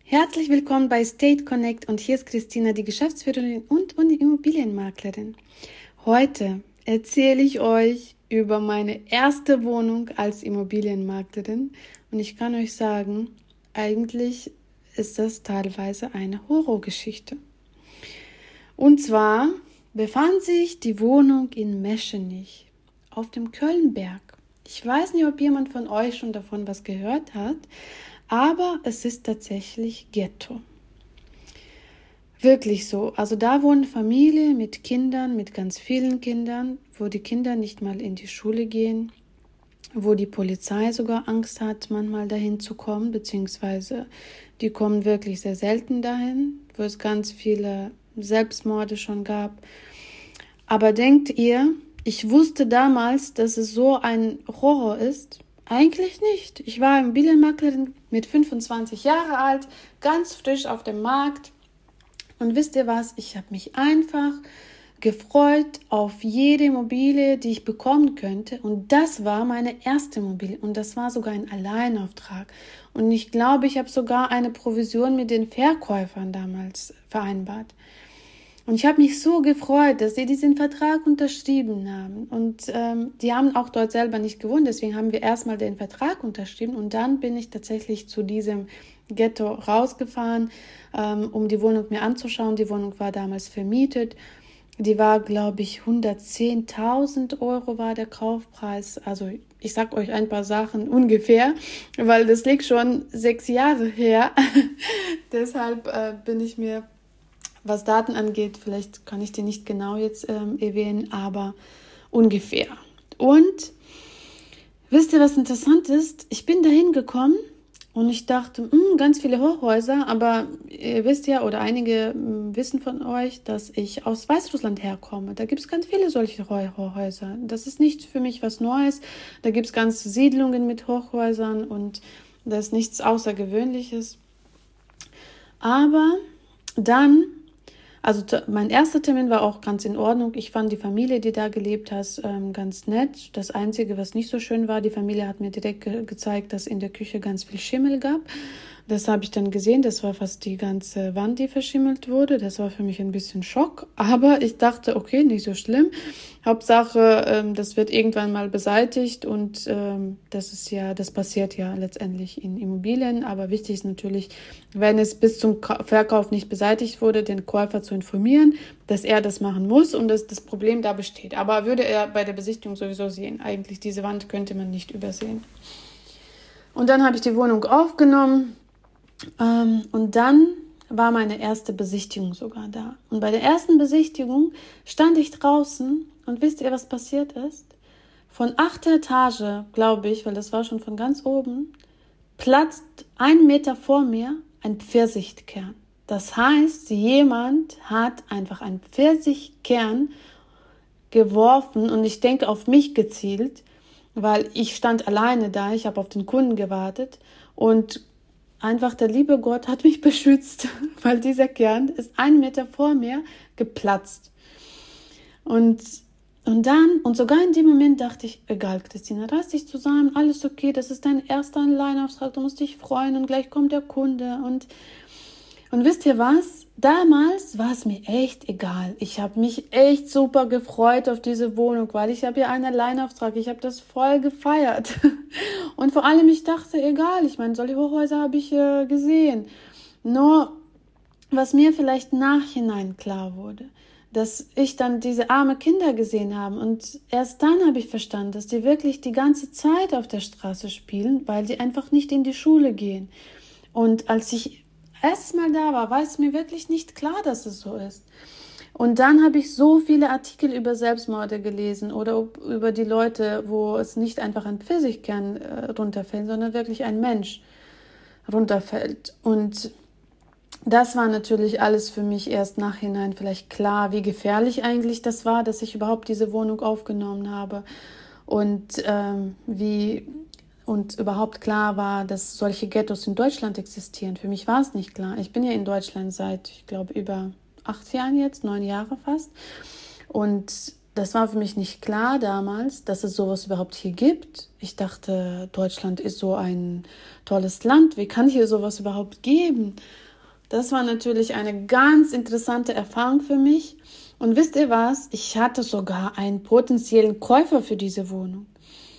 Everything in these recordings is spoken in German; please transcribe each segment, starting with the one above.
Herzlich willkommen bei State Connect und hier ist Christina, die Geschäftsführerin und Immobilienmaklerin. Heute erzähle ich euch über meine erste Wohnung als Immobilienmaklerin und ich kann euch sagen, eigentlich ist das teilweise eine Horrorgeschichte. Und zwar befand sich die Wohnung in Meschenich auf dem Kölnberg. Ich weiß nicht, ob jemand von euch schon davon was gehört hat, aber es ist tatsächlich Ghetto. Wirklich so. Also da wohnen Familien mit Kindern, mit ganz vielen Kindern, wo die Kinder nicht mal in die Schule gehen, wo die Polizei sogar Angst hat, manchmal dahin zu kommen, beziehungsweise die kommen wirklich sehr selten dahin, wo es ganz viele Selbstmorde schon gab. Aber denkt ihr, ich wusste damals, dass es so ein Horror ist? Eigentlich nicht. Ich war Immobilienmaklerin mit 25 Jahre alt, ganz frisch auf dem Markt. Und wisst ihr was? Ich habe mich einfach gefreut auf jede Immobilie, die ich bekommen könnte. Und das war meine erste Immobilie. Und das war sogar ein Alleinauftrag. Und ich glaube, ich habe sogar eine Provision mit den Verkäufern damals vereinbart. Und ich habe mich so gefreut, dass sie diesen Vertrag unterschrieben haben. Und die haben auch dort selber nicht gewohnt. Deswegen haben wir erstmal den Vertrag unterschrieben. Und dann bin ich tatsächlich zu diesem Ghetto rausgefahren, um die Wohnung mir anzuschauen. Die Wohnung war damals vermietet. Die war, glaube ich, 110.000 Euro war der Kaufpreis. Also ich sage euch ein paar Sachen ungefähr, weil das liegt schon 6 Jahre her. Deshalb bin ich mir... Was Daten angeht, vielleicht kann ich die nicht genau jetzt erwähnen, aber ungefähr. Und wisst ihr, was interessant ist? Ich bin dahin gekommen und ich dachte, ganz viele Hochhäuser, aber ihr wisst ja, oder einige wissen von euch, dass ich aus Weißrussland herkomme. Da gibt es ganz viele solche Hochhäuser. Das ist nicht für mich was Neues. Da gibt es ganze Siedlungen mit Hochhäusern und das ist nichts Außergewöhnliches. Aber dann... Also mein erster Termin war auch ganz in Ordnung. Ich fand die Familie, die da gelebt hat, ganz nett. Das Einzige, was nicht so schön war, die Familie hat mir direkt gezeigt, dass in der Küche ganz viel Schimmel gab. Das habe ich dann gesehen. Das war fast die ganze Wand, die verschimmelt wurde. Das war für mich ein bisschen Schock. Aber ich dachte, okay, nicht so schlimm. Hauptsache, das wird irgendwann mal beseitigt und das passiert ja letztendlich in Immobilien. Aber wichtig ist natürlich, wenn es bis zum Verkauf nicht beseitigt wurde, den Käufer zu informieren, dass er das machen muss und dass das Problem da besteht. Aber würde er bei der Besichtigung sowieso sehen. Eigentlich diese Wand könnte man nicht übersehen. Und dann habe ich die Wohnung aufgenommen. Und dann war meine erste Besichtigung sogar da. Und bei der ersten Besichtigung stand ich draußen und wisst ihr, was passiert ist? Von 8. Etage, glaube ich, weil das war schon von ganz oben, platzt 1 Meter vor mir ein Pfirsichkern. Das heißt, jemand hat einfach einen Pfirsichkern geworfen und ich denke auf mich gezielt, weil ich stand alleine da, ich habe auf den Kunden gewartet und einfach der liebe Gott hat mich beschützt, weil dieser Kern ist 1 Meter vor mir geplatzt. Und sogar in dem Moment dachte ich, egal Christina, reiß dich zusammen, alles okay, das ist dein erster Alleinauftrag, du musst dich freuen und gleich kommt der Kunde. Und wisst ihr was? Damals war es mir echt egal. Ich habe mich echt super gefreut auf diese Wohnung, weil ich habe ja einen Alleinauftrag. Ich habe das voll gefeiert. Und vor allem, ich dachte, egal, ich meine, solche Hochhäuser habe ich gesehen. Nur, was mir vielleicht nachhinein klar wurde, dass ich dann diese armen Kinder gesehen habe. Und erst dann habe ich verstanden, dass die wirklich die ganze Zeit auf der Straße spielen, weil die einfach nicht in die Schule gehen. Und als ich erstmal da war es mir wirklich nicht klar, dass es so ist. Und dann habe ich so viele Artikel über Selbstmorde gelesen oder über die Leute, wo es nicht einfach ein Pfirsichkern runterfällt, sondern wirklich ein Mensch runterfällt. Und das war natürlich alles für mich erst nachhinein vielleicht klar, wie gefährlich eigentlich das war, dass ich überhaupt diese Wohnung aufgenommen habe und und überhaupt klar war, dass solche Ghettos in Deutschland existieren. Für mich war es nicht klar. Ich bin ja in Deutschland seit, ich glaube, über 8 Jahren jetzt, 9 Jahre fast. Und das war für mich nicht klar damals, dass es sowas überhaupt hier gibt. Ich dachte, Deutschland ist so ein tolles Land. Wie kann hier sowas überhaupt geben? Das war natürlich eine ganz interessante Erfahrung für mich. Und wisst ihr was? Ich hatte sogar einen potenziellen Käufer für diese Wohnung.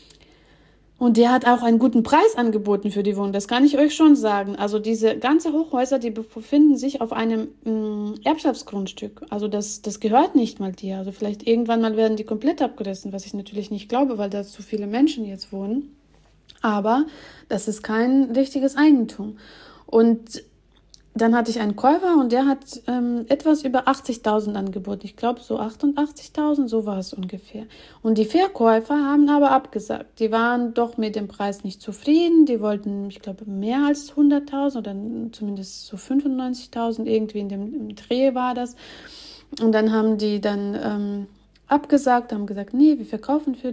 Und der hat auch einen guten Preis angeboten für die Wohnung. Das kann ich euch schon sagen. Also diese ganzen Hochhäuser, die befinden sich auf einem Erbschaftsgrundstück. Also das gehört nicht mal dir. Also vielleicht irgendwann mal werden die komplett abgerissen, was ich natürlich nicht glaube, weil da zu viele Menschen jetzt wohnen. Aber das ist kein richtiges Eigentum. Und dann hatte ich einen Käufer und der hat etwas über 80.000 angeboten. Ich glaube so 88.000, so war es ungefähr. Und die Verkäufer haben aber abgesagt. Die waren doch mit dem Preis nicht zufrieden. Die wollten, ich glaube, mehr als 100.000 oder zumindest so 95.000, irgendwie im Dreh war das. Und dann haben die dann abgesagt, haben gesagt, nee, wir verkaufen für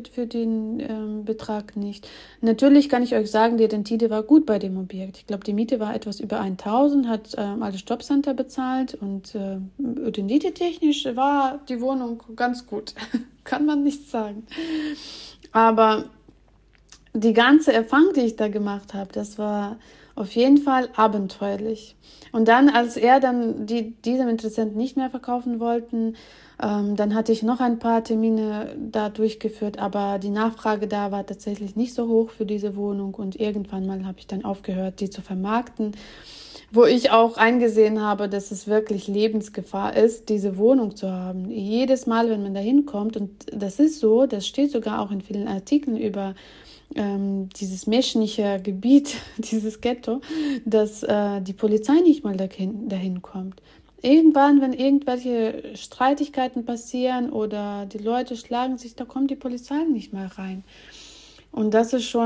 den Betrag nicht. Natürlich kann ich euch sagen, die Rendite war gut bei dem Objekt. Ich glaube, die Miete war etwas über 1.000, hat alles Jobcenter bezahlt und renditetechnisch war die Wohnung ganz gut. Kann man nicht sagen. Aber die ganze Erfahrung, die ich da gemacht habe, das war auf jeden Fall abenteuerlich. Und dann, als diesem Interessenten nicht mehr verkaufen wollten, dann hatte ich noch ein paar Termine da durchgeführt, aber die Nachfrage da war tatsächlich nicht so hoch für diese Wohnung und irgendwann mal habe ich dann aufgehört, die zu vermarkten, wo ich auch eingesehen habe, dass es wirklich Lebensgefahr ist, diese Wohnung zu haben. Jedes Mal, wenn man da hinkommt, und das ist so, das steht sogar auch in vielen Artikeln über dieses menschliche Gebiet, dieses Ghetto, dass die Polizei nicht mal dahin kommt. Irgendwann, wenn irgendwelche Streitigkeiten passieren oder die Leute schlagen sich, da kommt die Polizei nicht mal rein. Und das ist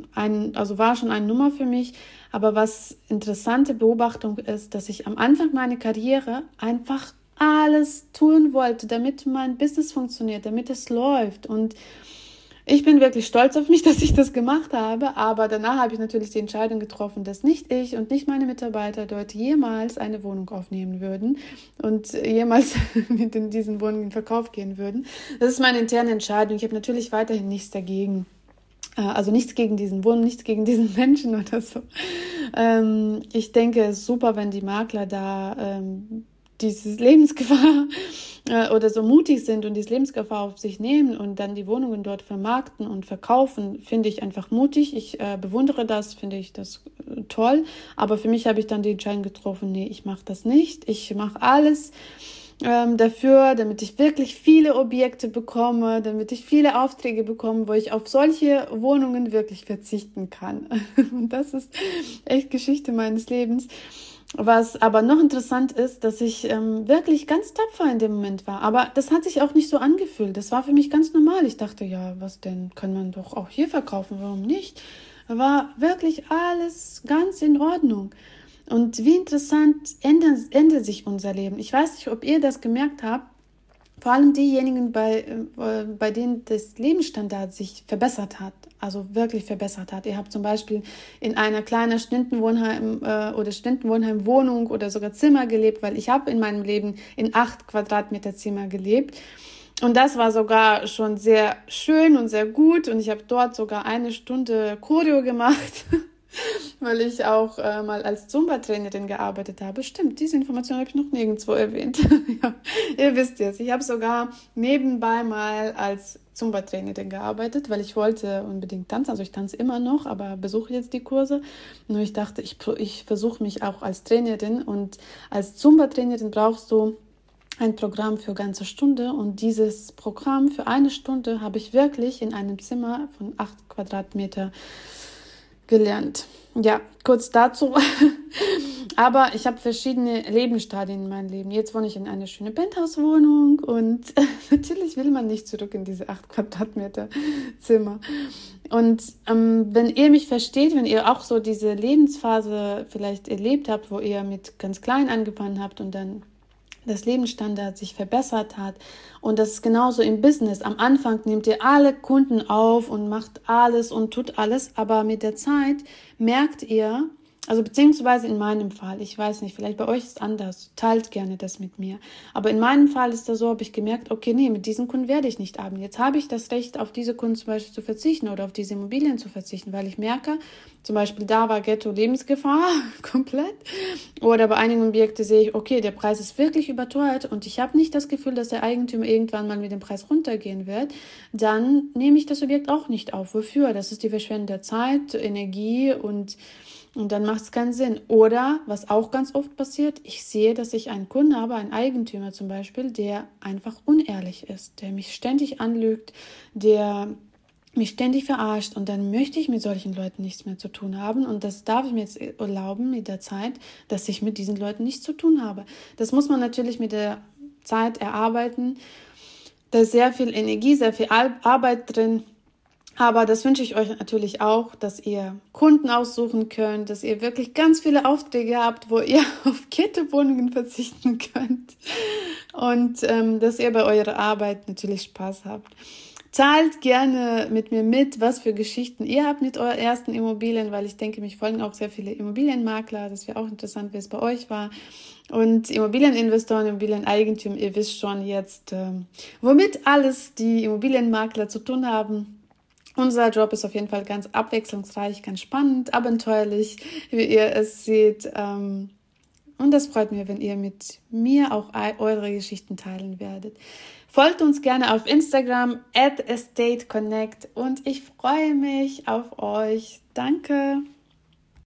war schon eine Nummer für mich. Aber was interessante Beobachtung ist, dass ich am Anfang meiner Karriere einfach alles tun wollte, damit mein Business funktioniert, damit es läuft. Und ich bin wirklich stolz auf mich, dass ich das gemacht habe, aber danach habe ich natürlich die Entscheidung getroffen, dass nicht ich und nicht meine Mitarbeiter dort jemals eine Wohnung aufnehmen würden und jemals mit in diesen Wohnungen in Verkauf gehen würden. Das ist meine interne Entscheidung. Ich habe natürlich weiterhin nichts dagegen. Also nichts gegen diesen Wohnung, nichts gegen diesen Menschen oder so. Ich denke, es ist super, wenn die Makler da diese Lebensgefahr oder so mutig sind und diese Lebensgefahr auf sich nehmen und dann die Wohnungen dort vermarkten und verkaufen, finde ich einfach mutig. Ich bewundere das, finde ich das toll. Aber für mich habe ich dann die Entscheidung getroffen, nee, ich mache das nicht. Ich mache alles dafür, damit ich wirklich viele Objekte bekomme, damit ich viele Aufträge bekomme, wo ich auf solche Wohnungen wirklich verzichten kann. Und das ist echt Geschichte meines Lebens. Was aber noch interessant ist, dass ich wirklich ganz tapfer in dem Moment war. Aber das hat sich auch nicht so angefühlt. Das war für mich ganz normal. Ich dachte, ja, was denn? Kann man doch auch hier verkaufen, warum nicht? War wirklich alles ganz in Ordnung. Und wie interessant ändert sich unser Leben. Ich weiß nicht, ob ihr das gemerkt habt. Vor allem diejenigen, bei denen das Lebensstandard sich verbessert hat, also wirklich verbessert hat. Ihr habt zum Beispiel in einer kleinen Studentenwohnheim-Wohnung oder sogar Zimmer gelebt, weil ich habe in meinem Leben in 8 Quadratmeter Zimmer gelebt. Und das war sogar schon sehr schön und sehr gut. Und ich habe dort sogar 1 Stunde Choreo gemacht, weil ich auch mal als Zumba-Trainerin gearbeitet habe. Stimmt, diese Information habe ich noch nirgendwo erwähnt. Ja, ihr wisst jetzt, ich habe sogar nebenbei mal als Zumba-Trainerin gearbeitet, weil ich wollte unbedingt tanzen. Also ich tanze immer noch, aber besuche jetzt die Kurse. Nur ich dachte, ich versuche mich auch als Trainerin. Und als Zumba-Trainerin brauchst du ein Programm für ganze Stunde. Und dieses Programm für 1 Stunde habe ich wirklich in einem Zimmer von 8 Quadratmeter gelernt. Ja, kurz dazu. Aber ich habe verschiedene Lebensstadien in meinem Leben. Jetzt wohne ich in einer schönen Penthouse-Wohnung und natürlich will man nicht zurück in diese 8 Quadratmeter Zimmer. Und wenn ihr mich versteht, wenn ihr auch so diese Lebensphase vielleicht erlebt habt, wo ihr mit ganz klein angefangen habt und dann das Lebensstandard sich verbessert hat. Und das ist genauso im Business. Am Anfang nehmt ihr alle Kunden auf und macht alles und tut alles, aber mit der Zeit merkt ihr, Also beziehungsweise in meinem Fall, ich weiß nicht, vielleicht bei euch ist es anders, teilt gerne das mit mir. Aber in meinem Fall ist das so, habe ich gemerkt, okay, nee, mit diesen Kunden werde ich nicht arbeiten. Jetzt habe ich das Recht, auf diese Kunden zum Beispiel zu verzichten oder auf diese Immobilien zu verzichten, weil ich merke, zum Beispiel da war Ghetto Lebensgefahr komplett. Oder bei einigen Objekten sehe ich, okay, der Preis ist wirklich überteuert und ich habe nicht das Gefühl, dass der Eigentümer irgendwann mal mit dem Preis runtergehen wird. Dann nehme ich das Objekt auch nicht auf. Wofür? Das ist die Verschwendung der Zeit, Energie und dann macht es keinen Sinn. Oder, was auch ganz oft passiert, ich sehe, dass ich einen Kunden habe, einen Eigentümer zum Beispiel, der einfach unehrlich ist, der mich ständig anlügt, der mich ständig verarscht und dann möchte ich mit solchen Leuten nichts mehr zu tun haben und das darf ich mir jetzt erlauben mit der Zeit, dass ich mit diesen Leuten nichts zu tun habe. Das muss man natürlich mit der Zeit erarbeiten. Da ist sehr viel Energie, sehr viel Arbeit drin. Aber das wünsche ich euch natürlich auch, dass ihr Kunden aussuchen könnt, dass ihr wirklich ganz viele Aufträge habt, wo ihr auf Ghetto-Wohnungen verzichten könnt und dass ihr bei eurer Arbeit natürlich Spaß habt. Teilt gerne mit mir mit, was für Geschichten ihr habt mit euren ersten Immobilien, weil ich denke, mich folgen auch sehr viele Immobilienmakler. Das wäre auch interessant, wie es bei euch war. Und Immobilieninvestoren, Immobilieneigentümer, ihr wisst schon jetzt, womit alles die Immobilienmakler zu tun haben. Unser Job ist auf jeden Fall ganz abwechslungsreich, ganz spannend, abenteuerlich, wie ihr es seht. Und das freut mich, wenn ihr mit mir auch eure Geschichten teilen werdet. Folgt uns gerne auf Instagram @estateConnect und ich freue mich auf euch. Danke!